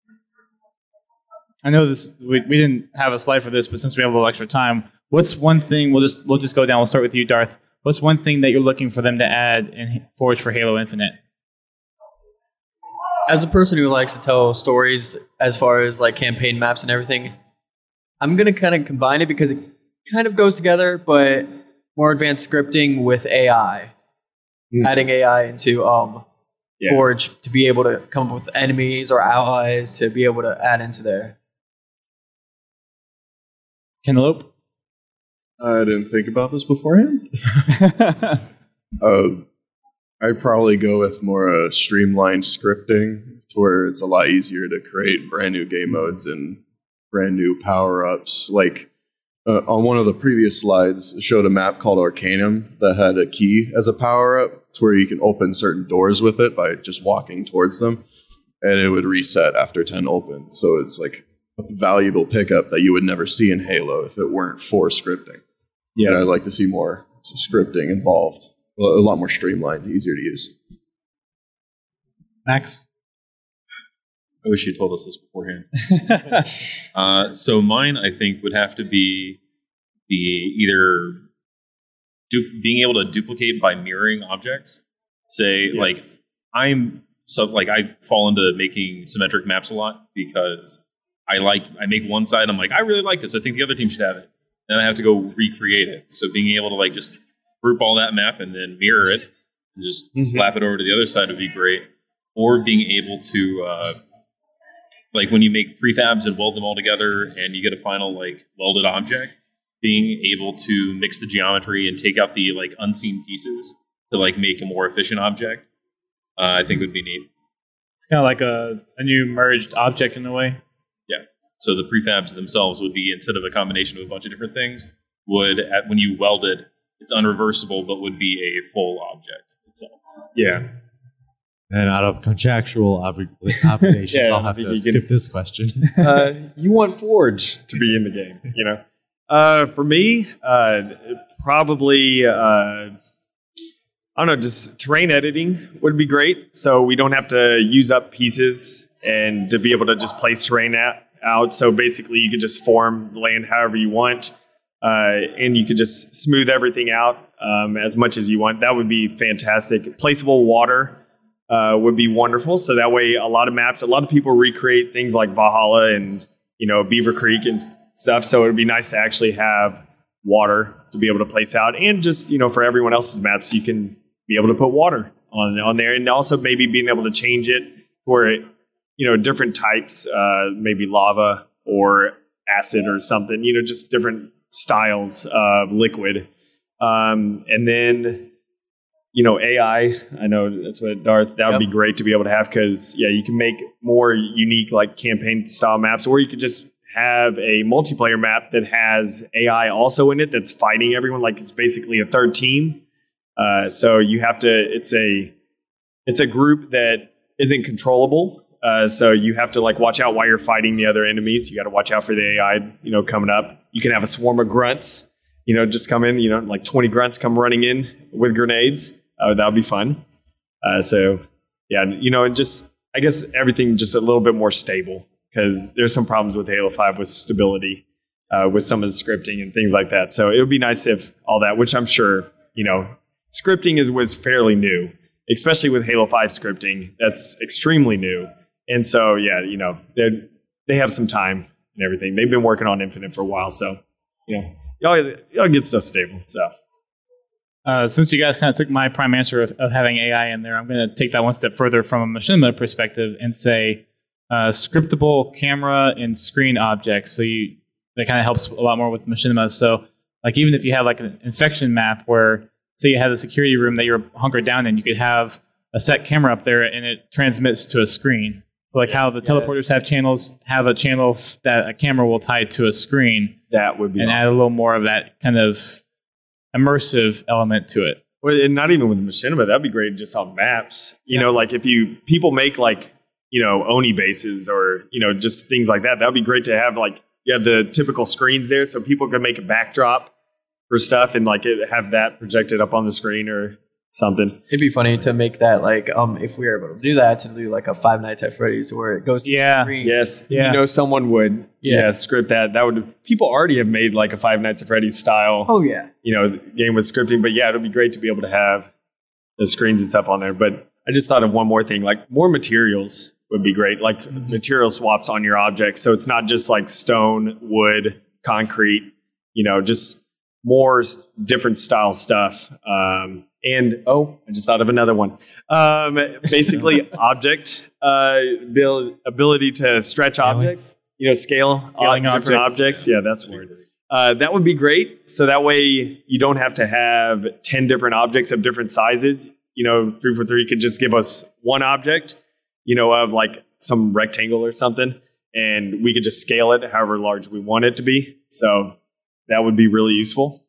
I know this. We, we didn't have a slide for this, but since we have a little extra time, what's one thing? We'll just we'll just go down. We'll start with you, Darth. What's one thing that you're looking for them to add in Forge for Halo Infinite? As a person who likes to tell stories as far as like campaign maps and everything, I'm gonna kind of combine it because it kind of goes together, but more advanced scripting with A I, mm. adding A I into um, yeah. Forge to be able to come up with enemies or allies to be able to add into there. Cantaloupe? I didn't think about this beforehand. uh, I'd probably go with more uh, streamlined scripting to where it's a lot easier to create brand new game modes and brand new power-ups. Like uh, on one of the previous slides, it showed a map called Arcanum that had a key as a power-up to where you can open certain doors with it by just walking towards them, and it would reset after ten opens. So it's like a valuable pickup that you would never see in Halo if it weren't for scripting. Yeah, and I'd like to see more scripting involved. Well, a lot more streamlined, easier to use. Max? I wish you told us this beforehand. uh, so mine, I think, would have to be the either du- being able to duplicate by mirroring objects. Say, yes. like, I'm so like I fall into making symmetric maps a lot because I like I make one side. I'm like, I really like this. I think the other team should have it. Then I have to go recreate it. So being able to like just group all that map and then mirror it and just mm-hmm. slap it over to the other side would be great. Or being able to, uh, like when you make prefabs and weld them all together and you get a final like welded object, being able to mix the geometry and take out the like unseen pieces to like make a more efficient object, uh, I think would be neat. It's kind of like a, a new merged object in a way. Yeah. So the prefabs themselves would be, instead of a combination of a bunch of different things, would at, when you weld it, it's unreversible, but would be a full object itself. Yeah. And out of contractual obli- obligations, Yeah, I'll have you to can- skip this question. uh, you want Forge to be in the game, you know. Uh, for me, uh, probably uh, I don't know, just terrain editing would be great. So we don't have to use up pieces and to be able to just place terrain out. out. So basically, you could just form the land however you want, uh, and you could just smooth everything out um, as much as you want. That would be fantastic. Placeable water. Uh, would be wonderful. So that way, a lot of maps, a lot of people recreate things like Valhalla and, you know, Beaver Creek and s- stuff. So it would be nice to actually have water to be able to place out. And just, you know, for everyone else's maps, you can be able to put water on, on there. And also maybe being able to change it for, you know, different types, uh, maybe lava or acid or something, you know, just different styles of liquid. Um, and then, you know, A I, I know that's what Darth, that would Yep. be great to be able to have because, yeah, you can make more unique like campaign style maps, or you could just have a multiplayer map that has A I also in it that's fighting everyone, like it's basically a third team. Uh, so you have to, it's a, it's a group that isn't controllable. Uh, so you have to like watch out while you're fighting the other enemies. You got to watch out for the A I, you know, coming up. You can have a swarm of grunts, you know, just come in, you know, like twenty grunts come running in with grenades. Uh, that would be fun. Uh, so, yeah, you know, and just, I guess everything just a little bit more stable because there's some problems with Halo five with stability, uh, with some of the scripting and things like that. So it would be nice if all that, which I'm sure, you know, scripting is was fairly new, especially with Halo five scripting. That's extremely new. And so, yeah, you know, they they have some time and everything. They've been working on Infinite for a while. So, you know, y'all, y'all get stuff stable. So. Uh, since you guys kind of took my prime answer of, of having A I in there, I'm going to take that one step further from a machinima perspective and say uh, scriptable camera and screen objects. So you that kind of helps a lot more with machinima. So like even if you have like an infection map where say you had a security room that you're hunkered down in, you could have a set camera up there and it transmits to a screen. So like how the teleporters yes. have channels, have a channel f- that a camera will tie to a screen That would be and add a awesome. little more of that kind of immersive element to it. Well, and not even with machinima, that'd be great just on maps. You Yeah. know, like if you people make like, you know, Oni bases or, you know, just things like that. That'd be great to have like you have the typical screens there so people can make a backdrop for stuff and like it, have that projected up on the screen or something. It'd be funny to make that like um if we were able to do that to do like a Five Nights at Freddy's where it goes to Yeah. the screen. Yes. Yeah. You know, someone would yeah. Yeah. script that. That would people already have made like a Five Nights at Freddy's style Oh yeah. you know, game with scripting. But yeah, it'll be great to be able to have the screens and stuff on there. But I just thought of one more thing, like more materials would be great, like Mm-hmm. material swaps on your objects. So it's not just like stone, wood, concrete, you know, just more s- different style stuff. Um, and oh, I just thought of another one. Um, basically, object uh, abil- ability to stretch objects, you know, scale Scaling on different objects. objects. Yeah, that's the word. Uh, that would be great. So that way you don't have to have ten different objects of different sizes. You know, three for three could just give us one object, you know, of like some rectangle or something, and we could just scale it however large we want it to be. So that would be really useful.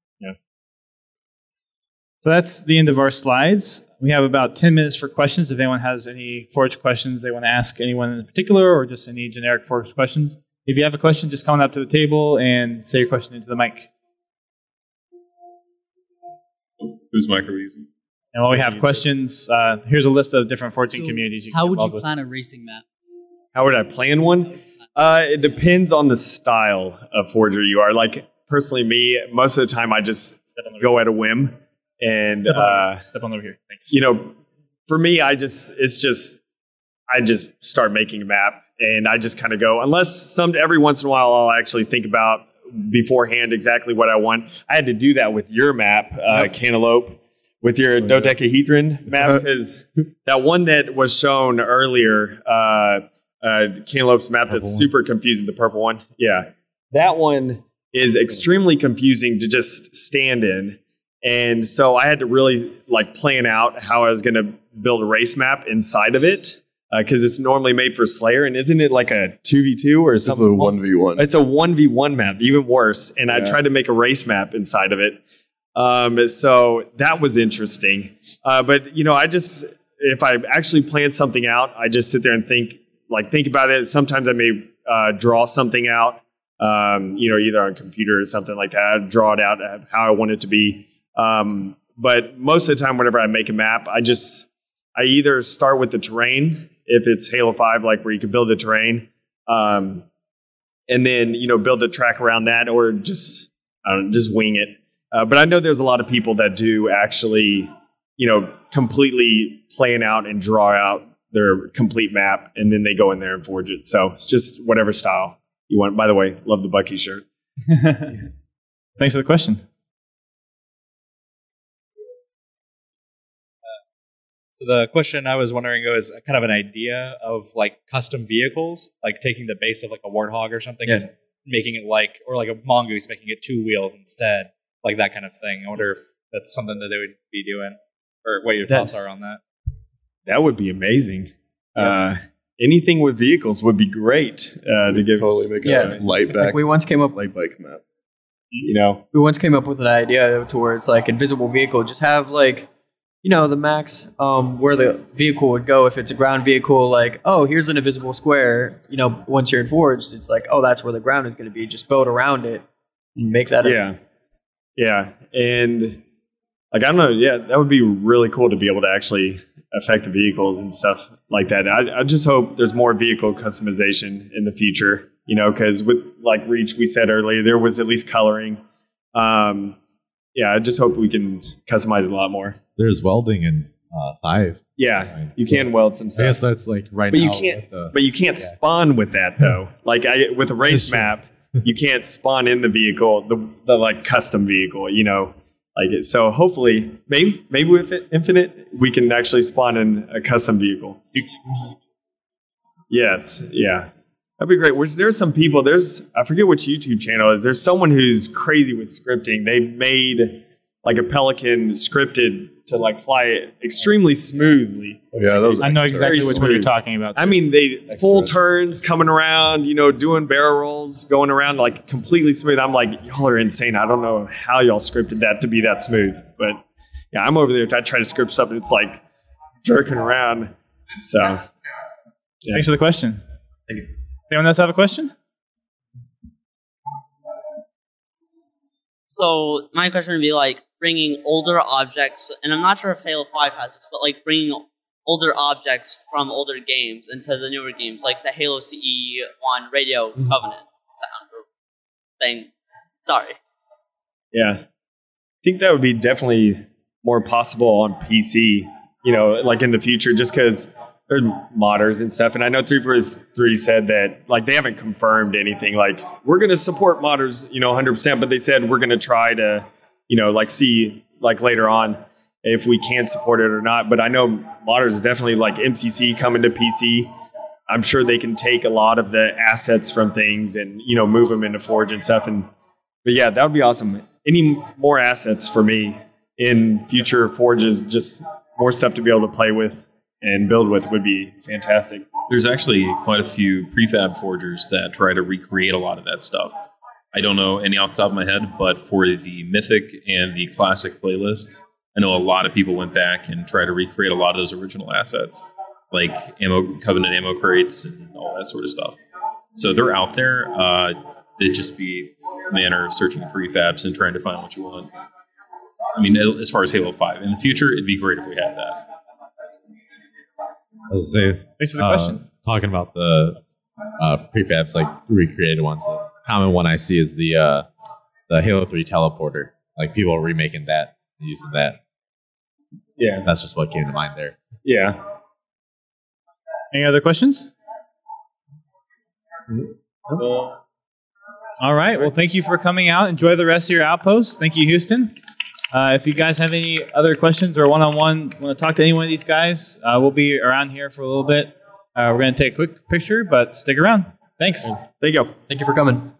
So that's the end of our slides. We have about ten minutes for questions. If anyone has any Forge questions they want to ask anyone in particular or just any generic Forge questions. If you have a question, just come on up to the table and say your question into the mic. Whose mic are we using? And while we have questions, uh, here's a list of different Forging So communities you can how get would you involved with. plan a racing map? How would I plan one? Uh, it depends on the style of forger you are. Like personally, me, most of the time I just Step on the go at a whim, and Step on, uh, step on over here. Thanks. you know, for me, I just it's just I just start making a map, and I just kind of go. Unless some every once in a while, I'll actually think about beforehand exactly what I want. I had to do that with your map, uh, Cantaloupe, with your dodecahedron map, because that one that was shown earlier, uh, uh, Cantaloupe's map that's one. super confusing, the purple one. Yeah. That one is extremely confusing to just stand in. And so I had to really like plan out how I was going to build a race map inside of it, because uh, it's normally made for Slayer. And isn't it like a two v two or It's something? a small? one v one. It's a one v one map, even worse. And I Yeah. tried to make a race map inside of it. Um, so that was interesting. Uh, but you know, I just if I actually plan something out, I just sit there and think like think about it. Sometimes I may uh, draw something out, um, you know, either on a computer or something like that. I draw it out of how I want it to be. Um, but most of the time, whenever I make a map, I just I either start with the terrain if it's Halo five, like where you can build the terrain, um, and then you know build the track around that, or just I don't know, just wing it. Uh, but I know there's a lot of people that do actually, you know, completely plan out and draw out their complete map, and then they go in there and forge it. So it's just whatever style you want. By the way, love the Bucky shirt. Thanks for the question. So the question I was wondering was kind of an idea of like custom vehicles, like taking the base of like a Warthog or something Yeah. and making it like, or like a Mongoose, making it two wheels instead. Like that kind of thing. I wonder if that's something that they would be doing, or what your That- thoughts are on that. That would be amazing. Uh, anything with vehicles would be great uh, to give. Totally make Yeah. a light Like back we once came up light bike map. You know, we once came up with an idea towards like invisible vehicle. Just have like, you know, the max um, where the vehicle would go if it's a ground vehicle. Like, oh, here's an invisible square. You know, once you're in Forged, it's like, oh, that's where the ground is going to be. Just build around it and make that. yeah, yeah, and like I don't know, yeah, that would be really cool to be able to actually affect the vehicles and stuff like that. I, I just hope there's more vehicle customization in the future. You know, because with like Reach, we said earlier, there was at least coloring. Um, yeah, I just hope we can customize a lot more. There's welding in uh, five. Yeah, Right. you So can weld some I guess stuff, that's like right but you now. can't. with the- But you can't Yeah. spawn with that though. Like I, with a race That's true. map, you can't spawn in the vehicle, the the like custom vehicle. You know, like it. So hopefully, maybe maybe with Infinite, we can actually spawn in a custom vehicle. Yes, yeah. That'd be great. Which there's some people, there's, I forget which YouTube channel it is. There's someone who's crazy with scripting. They made like a Pelican scripted to like fly it extremely smoothly. Oh yeah, that was. I know extra. exactly Very which one you're smooth. talking about. I mean, they Extra. full turns coming around, you know, doing barrel rolls, going around like completely smooth. I'm like, y'all are insane. I don't know how y'all scripted that to be that smooth. But yeah, I'm over there. I try to script stuff and it's like jerking around. So yeah. Thanks for the question. Thank you. Does anyone else have a question? So my question would be like bringing older objects, and I'm not sure if Halo five has this, but like bringing older objects from older games into the newer games, like the Halo C E one Radio Mm-hmm. Covenant sound or thing. Sorry. Yeah. I think that would be definitely more possible on P C, you know, like in the future, just because they're modders and stuff. And I know three forty-three said that, like, they haven't confirmed anything. Like, we're going to support modders, you know, one hundred percent, but they said we're going to try to, you know, like, see, like, later on if we can support it or not. But I know modders definitely, like, M C C coming to P C. I'm sure they can take a lot of the assets from things and, you know, move them into Forge and stuff. And, but yeah, that would be awesome. Any more assets for me in future Forges, just more stuff to be able to play with and build with would be fantastic. There's actually quite a few prefab forgers that try to recreate a lot of that stuff. I don't know any off the top of my head, but for the Mythic and the Classic playlists, I know a lot of people went back and tried to recreate a lot of those original assets, like ammo, Covenant ammo crates and all that sort of stuff. So they're out there. Uh, it'd just be a matter of searching prefabs and trying to find what you want. I mean, as far as Halo five, in the future, it'd be great if we had that. I was gonna say, Thanks for the uh, question. talking about the uh, prefabs, like recreated ones. A common one I see is the uh, the Halo three teleporter. Like people are remaking that, and using that. Yeah. That's just what came to mind there. Yeah. Any other questions? All right. Well, thank you for coming out. Enjoy the rest of your outpost. Thank you, Houston. Uh, if you guys have any other questions or one-on-one, want to talk to any one of these guys, uh, we'll be around here for a little bit. Uh, we're going to take a quick picture, but stick around. Thanks. There you go. Thank you for coming.